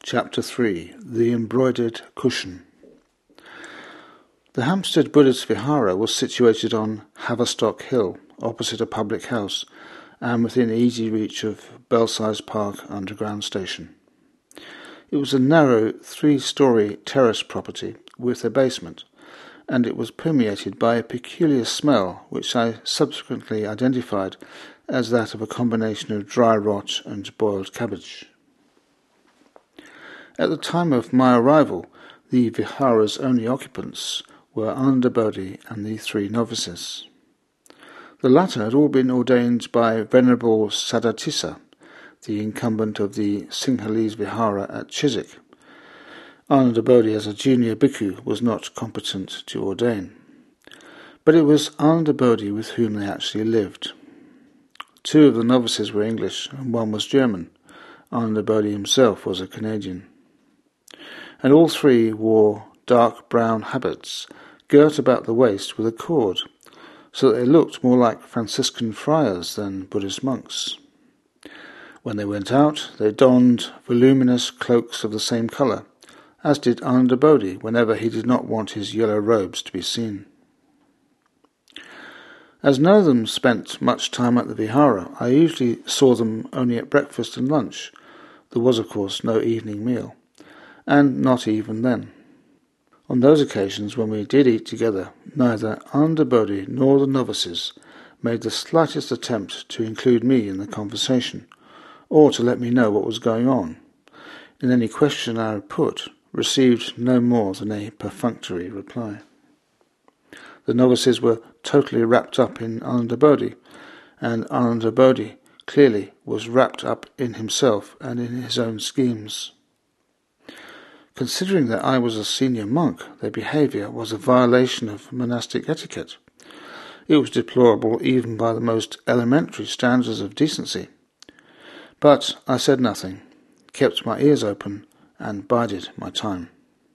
Chapter 3. The Embroidered Cushion. The Hampstead Buddhist Vihara was situated on Haverstock Hill, opposite a public house, and within easy reach of Belsize Park Underground Station. It was a narrow, 3-storey terrace property with a basement, and it was permeated by a peculiar smell which I subsequently identified as that of a combination of dry rot and boiled cabbage. At the time of my arrival, the Vihara's only occupants were Ananda Bodhi and the 3 novices. The latter had all been ordained by Venerable Saddhatissa, the incumbent of the Sinhalese Vihara at Chiswick. Ananda Bodhi as a junior bhikkhu was not competent to ordain. But it was Ananda Bodhi with whom they actually lived. 2 of the novices were English and 1 was German. Ananda Bodhi himself was a Canadian. And all 3 wore dark brown habits, girt about the waist with a cord, so that they looked more like Franciscan friars than Buddhist monks. When they went out, they donned voluminous cloaks of the same colour, as did Ananda Bodhi whenever he did not want his yellow robes to be seen. As none of them spent much time at the Vihara, I usually saw them only at breakfast and lunch. There was, of course, no evening meal, and not even then. On those occasions when we did eat together, neither Ananda Bodhi nor the novices made the slightest attempt to include me in the conversation, or to let me know what was going on. In any question I put, received no more than a perfunctory reply. The novices were totally wrapped up in Ananda Bodhi, and Ananda Bodhi clearly was wrapped up in himself and in his own schemes. Considering that I was a senior monk, their behaviour was a violation of monastic etiquette. It was deplorable even by the most elementary standards of decency. But I said nothing, kept my ears open, and bided my time.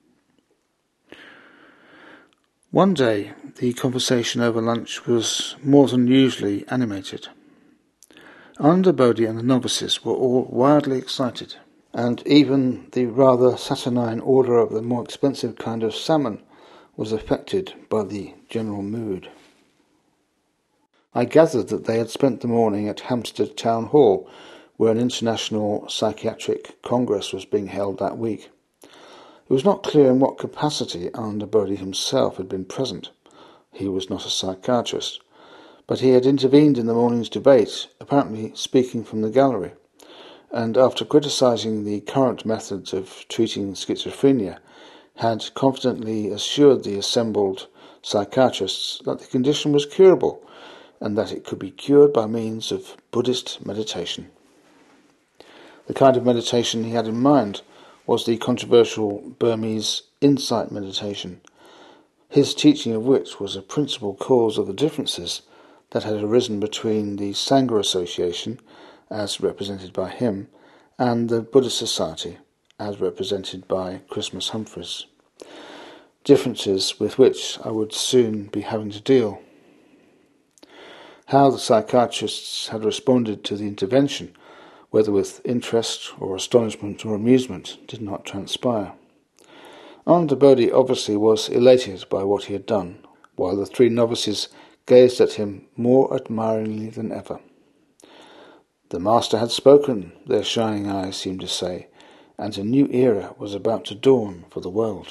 One day, the conversation over lunch was more than usually animated. Ananda Bodhi and the novices were all wildly excited, and even the rather saturnine order of the more expensive kind of salmon was affected by the general mood. I gathered that they had spent the morning at Hampstead Town Hall, where an international psychiatric congress was being held that week. It was not clear in what capacity Ananda Bodhi himself had been present. He was not a psychiatrist, but he had intervened in the morning's debate, apparently speaking from the gallery, and after criticising the current methods of treating schizophrenia, had confidently assured the assembled psychiatrists that the condition was curable, and that it could be cured by means of Buddhist meditation. The kind of meditation he had in mind was the controversial Burmese insight meditation, his teaching of which was a principal cause of the differences that had arisen between the Sangha Association, as represented by him, and the Buddhist Society, as represented by Christmas Humphreys. Differences with which I would soon be having to deal. How the psychiatrists had responded to the intervention, whether with interest or astonishment or amusement, did not transpire. Ananda Bodhi obviously was elated by what he had done, while the 3 novices gazed at him more admiringly than ever. The Master had spoken, their shining eyes seemed to say, and a new era was about to dawn for the world.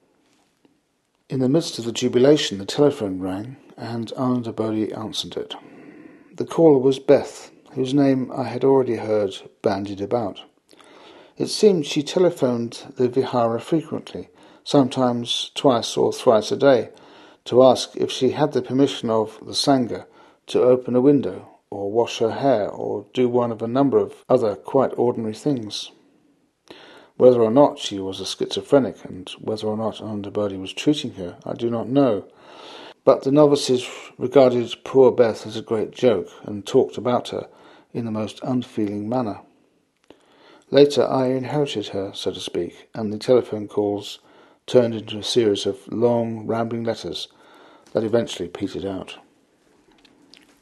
In the midst of the jubilation the telephone rang, and Ananda Bodhi answered it. The caller was Beth, whose name I had already heard bandied about. It seemed she telephoned the Vihara frequently, sometimes twice or thrice a day, to ask if she had the permission of the Sangha to open a window, or wash her hair, or do one of a number of other quite ordinary things. Whether or not she was a schizophrenic, and whether or not Ananda Bodhi was treating her, I do not know. But the novices regarded poor Beth as a great joke, and talked about her in the most unfeeling manner. Later I inherited her, so to speak, and the telephone calls turned into a series of long, rambling letters that eventually petered out.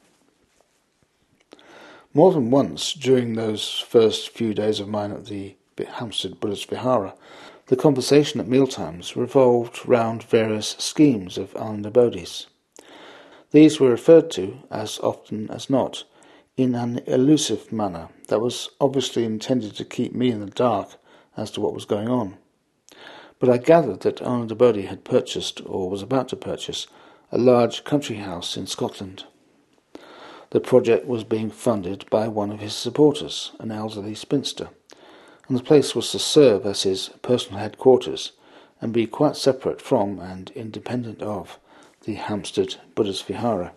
More than once during those first few days of mine at the Hampstead Buddhist Vihara, the conversation at mealtimes revolved round various schemes of Anandabodhi's. These were referred to, as often as not, in an elusive manner that was obviously intended to keep me in the dark as to what was going on. But I gathered that Anandabodhi had purchased, or was about to purchase, a large country house in Scotland. The project was being funded by one of his supporters, an elderly spinster, and the place was to serve as his personal headquarters and be quite separate from and independent of the Hampstead Buddhist Vihara.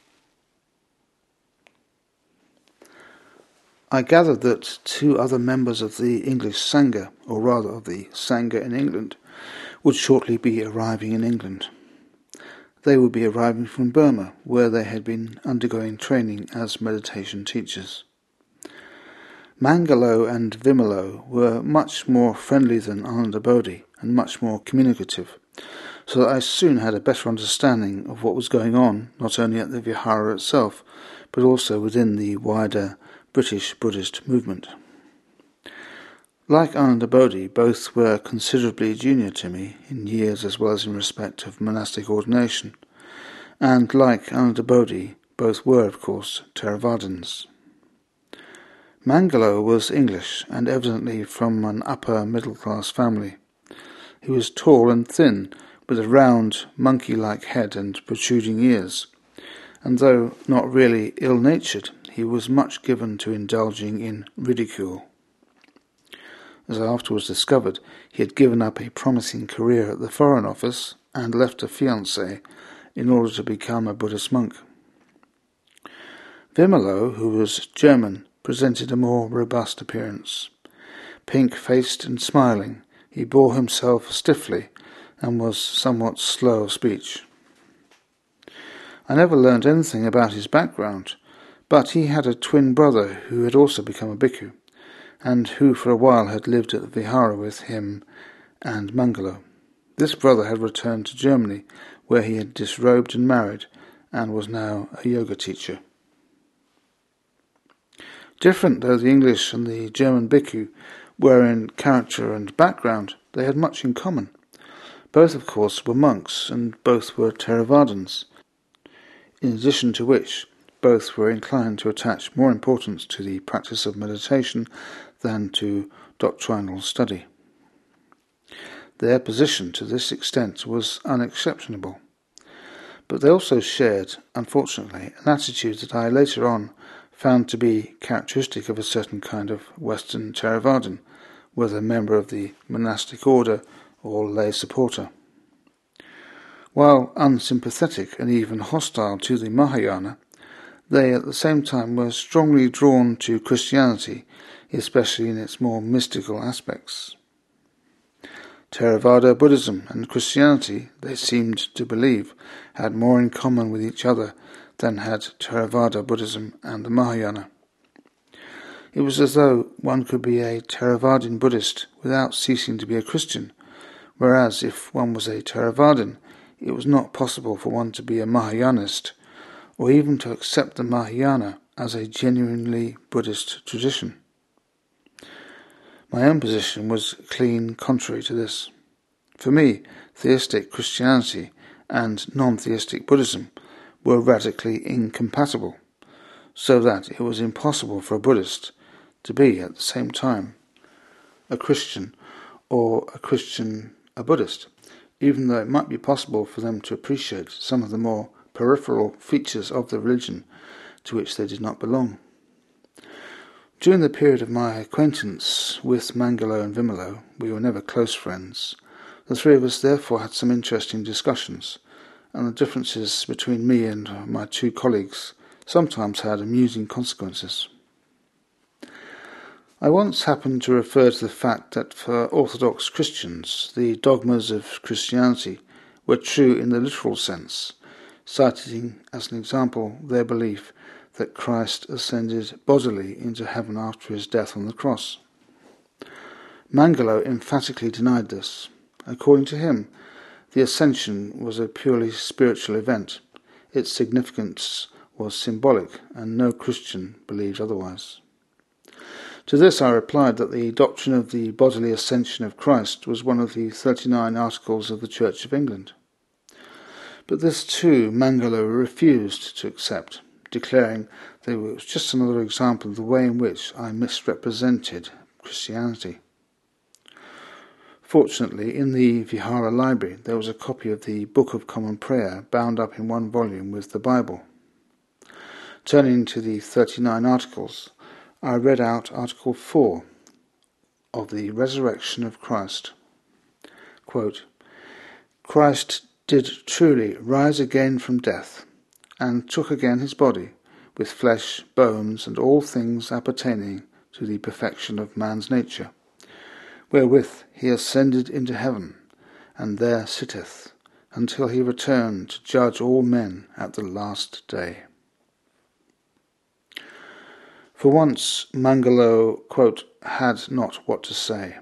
I gathered that 2 other members of the English Sangha, or rather of the Sangha in England, would shortly be arriving in England. They would be arriving from Burma, where they had been undergoing training as meditation teachers. Mangalo and Vimalo were much more friendly than Anandabodhi and much more communicative, so that I soon had a better understanding of what was going on, not only at the Vihara itself, but also within the wider British Buddhist movement. Like Anandabodhi, both were considerably junior to me in years as well as in respect of monastic ordination, and like Anandabodhi, both were, of course, Theravadins. Mangalo was English and evidently from an upper middle-class family. He was tall and thin, with a round, monkey-like head and protruding ears, and though not really ill-natured, he was much given to indulging in ridicule. As I afterwards discovered, he had given up a promising career at the Foreign Office and left a fiancée in order to become a Buddhist monk. Vimalo, who was German, presented a more robust appearance. Pink-faced and smiling, he bore himself stiffly and was somewhat slow of speech. I never learned anything about his background, but he had a twin brother who had also become a bhikkhu, and who for a while had lived at the Vihara with him and Mangalo. This brother had returned to Germany, where he had disrobed and married, and was now a yoga teacher. Different though the English and the German bhikkhu were in character and background, they had much in common. Both, of course, were monks, and both were Theravadins, in addition to which both were inclined to attach more importance to the practice of meditation than to doctrinal study. Their position to this extent was unexceptionable, but they also shared, unfortunately, an attitude that I later on found to be characteristic of a certain kind of Western Theravadin, whether a member of the monastic order or lay supporter. While unsympathetic and even hostile to the Mahayana, they at the same time were strongly drawn to Christianity, especially in its more mystical aspects. Theravada Buddhism and Christianity, they seemed to believe, had more in common with each other than had Theravada Buddhism and the Mahayana. It was as though one could be a Theravadin Buddhist without ceasing to be a Christian, whereas if one was a Theravadin, it was not possible for one to be a Mahayanist, or even to accept the Mahayana as a genuinely Buddhist tradition. My own position was clean contrary to this. For me, theistic Christianity and non-theistic Buddhism were radically incompatible, so that it was impossible for a Buddhist to be at the same time a Christian or a Buddhist, even though it might be possible for them to appreciate some of the more peripheral features of the religion to which they did not belong. During the period of my acquaintance with Mangalo and Vimalo, we were never close friends. The 3 of us therefore had some interesting discussions, and the differences between me and my 2 colleagues sometimes had amusing consequences. I once happened to refer to the fact that for Orthodox Christians the dogmas of Christianity were true in the literal sense, citing as an example their belief that Christ ascended bodily into heaven after his death on the cross. Mangalo emphatically denied this. According to him, the ascension was a purely spiritual event. Its significance was symbolic, and no Christian believed otherwise. To this I replied that the doctrine of the bodily ascension of Christ was one of the 39 Articles of the Church of England. But this too Mangalo refused to accept, declaring that it was just another example of the way in which I misrepresented Christianity. Fortunately, in the Vihara library there was a copy of the Book of Common Prayer bound up in one volume with the Bible. Turning to the 39 Articles, I read out Article 4 of the Resurrection of Christ. Quote, Christ did truly rise again from death, and took again his body, with flesh, bones, and all things appertaining to the perfection of man's nature, wherewith he ascended into heaven, and there sitteth, until he return to judge all men at the last day. For once Mangalo, quote, had not what to say.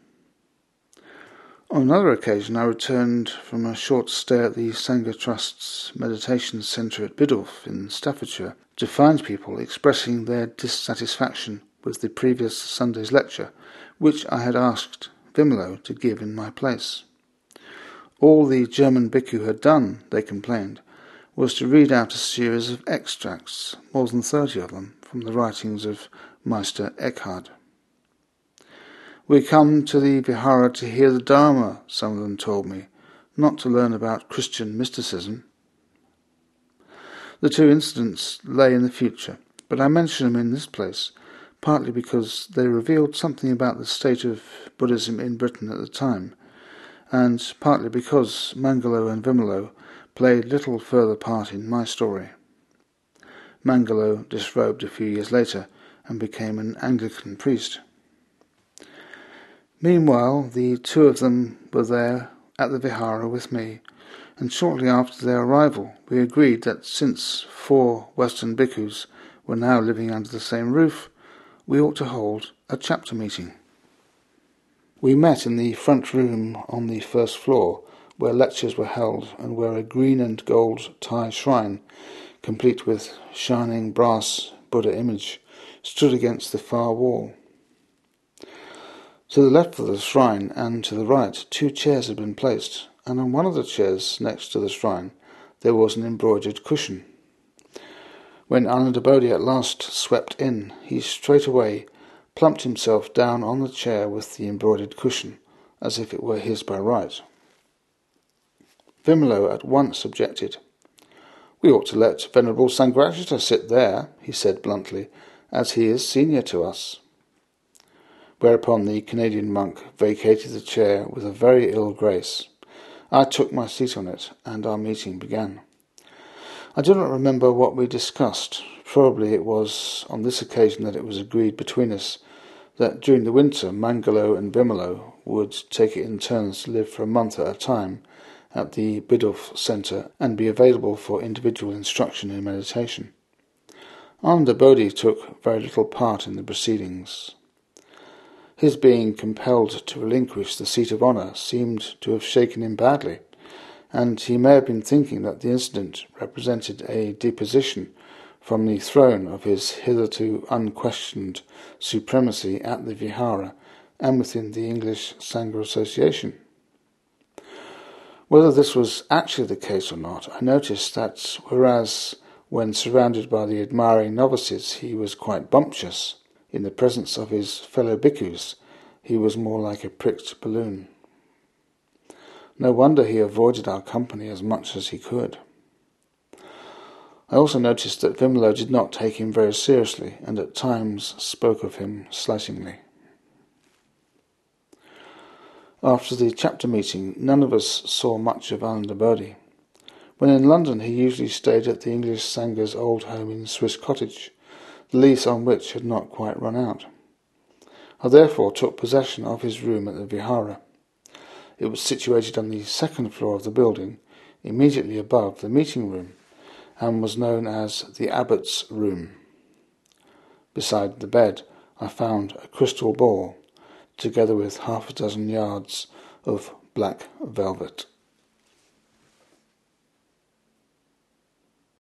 On another occasion I returned from a short stay at the Sangha Trust's meditation centre at Biddulph in Staffordshire to find people expressing their dissatisfaction with the previous Sunday's lecture, which I had asked Vimalo to give in my place. All the German bhikkhu had done, they complained, was to read out a series of extracts, more than 30 of them, from the writings of Meister Eckhard. We come to the Vihara to hear the Dharma, some of them told me, not to learn about Christian mysticism. The two incidents lay in the future, but I mention them in this place, partly because they revealed something about the state of Buddhism in Britain at the time, and partly because Mangalo and Vimalo played little further part in my story. Mangalo disrobed a few years later and became an Anglican priest. Meanwhile, the two of them were there at the Vihara with me, and shortly after their arrival we agreed that since 4 Western bhikkhus were now living under the same roof, we ought to hold a chapter meeting. We met in the front room on the first floor, where lectures were held, and where a green and gold Thai shrine, complete with shining brass Buddha image, stood against the far wall. To the left of the shrine and to the right 2 chairs had been placed, and on one of the chairs next to the shrine there was an embroidered cushion. When Anandabodhi at last swept in, he straightway plumped himself down on the chair with the embroidered cushion, as if it were his by right. Vimalo at once objected. "We ought to let Venerable Sangharakshita sit there," he said bluntly, "as he is senior to us." Whereupon the Canadian monk vacated the chair with a very ill grace. I took my seat on it, and our meeting began. I do not remember what we discussed. Probably it was on this occasion that it was agreed between us that during the winter Mangalo and Vimalo would take it in turns to live for a month at a time at the Biddulph Centre and be available for individual instruction in meditation. Anandabodhi took very little part in the proceedings. His being compelled to relinquish the seat of honour seemed to have shaken him badly, and he may have been thinking that the incident represented a deposition from the throne of his hitherto unquestioned supremacy at the Vihara and within the English Sangha Association. Whether this was actually the case or not, I noticed that whereas when surrounded by the admiring novices he was quite bumptious, in the presence of his fellow bhikkhus he was more like a pricked balloon. No wonder he avoided our company as much as he could. I also noticed that Vimalo did not take him very seriously, and at times spoke of him slightingly. After the chapter meeting, none of us saw much of Anandabodhi. When in London he usually stayed at the English Sangha's old home in Swiss Cottage, the lease on which had not quite run out. I therefore took possession of his room at the Vihara. It was situated on the second floor of the building, immediately above the meeting room, and was known as the Abbot's Room. Beside the bed I found a crystal ball, together with 6 yards of black velvet.